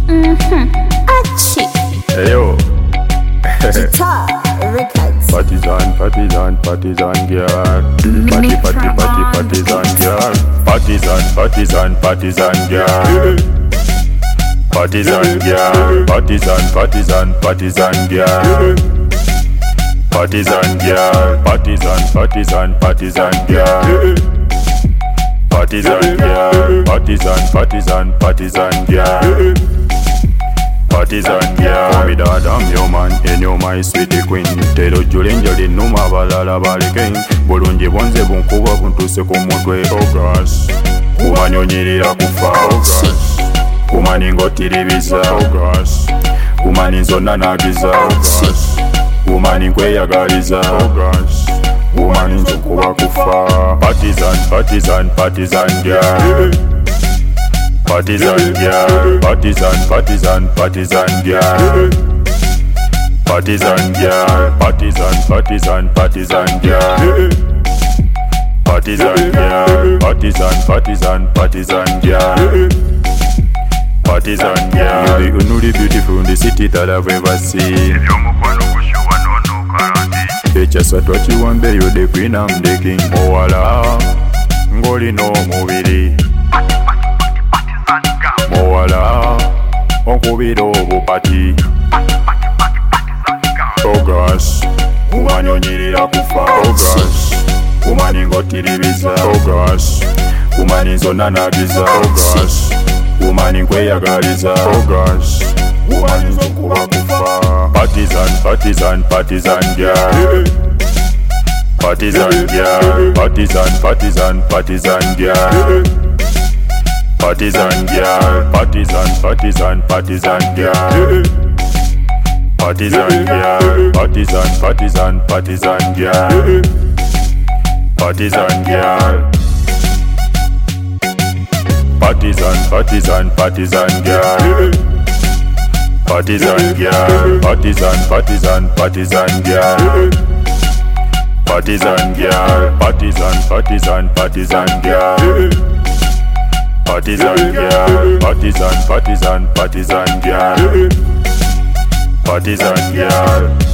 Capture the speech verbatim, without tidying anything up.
Mhm. Achi. Hey yo. Guitar Records. Partisan, partisan, partisan girl. Party, party, party, partisan girl. Partisan, partisan, partisan girl. Partisan girl. Partisan, partisan, partisan girl. Partisan girl. Partisan, partisan, partisan girl. Partisan girl. Partisan, partisan, partisan girl. Partisan girl. Call me dad, I'm your man, and you're my sweetie queen. Tero Julinja di numa balala baliking. Bulungi bonze bunkuba buntuse ku mutwe. Oh gosh, kumanyonyerera kufa. Oh gosh, kumaningotiribiza. Oh gosh, kumaninzonanagiza. Oh gosh, kumaninkweyagaliza. Oh gosh, kumaninzokuba kufa. Partisan, partisan, partisan girl. Partisan girl, partisan, partisan, partisan girl. Partisan girl, partisan, partisan, partisan girl. Partisan girl, partisan, partisan, partisan girl. Partisan girl, you're the only beautiful in the city that I've ever seen. Echasa twachiwambe, you're the queen, I'm the king. Mowala, ngoli no mubiri. Mowala, onkubira obupati. Oh gosh, kumanyonyerera kufa. Oh gosh, kumaningotiribiza. Oh gosh, kumaninzonanagiza. Oh gosh, kumaninkweyagaliza. Oh gosh, kumaninzokuba kufa. Partisan, partisan, partisan girl. Partisan girl, partisan, partisan, partisan girl. Partisan girl, partisan, partisan, partisan girl. Partisan girl, partisan, partisan, partisan girl. Partisan girl. Partisan, partisan, partisan girl. Partisan girl, partisan, partisan, partisan girl. Partisan girl, partisan, partisan, partisan girl. Partisan girl, partisan, partisan, partisan girl. Partisan girl.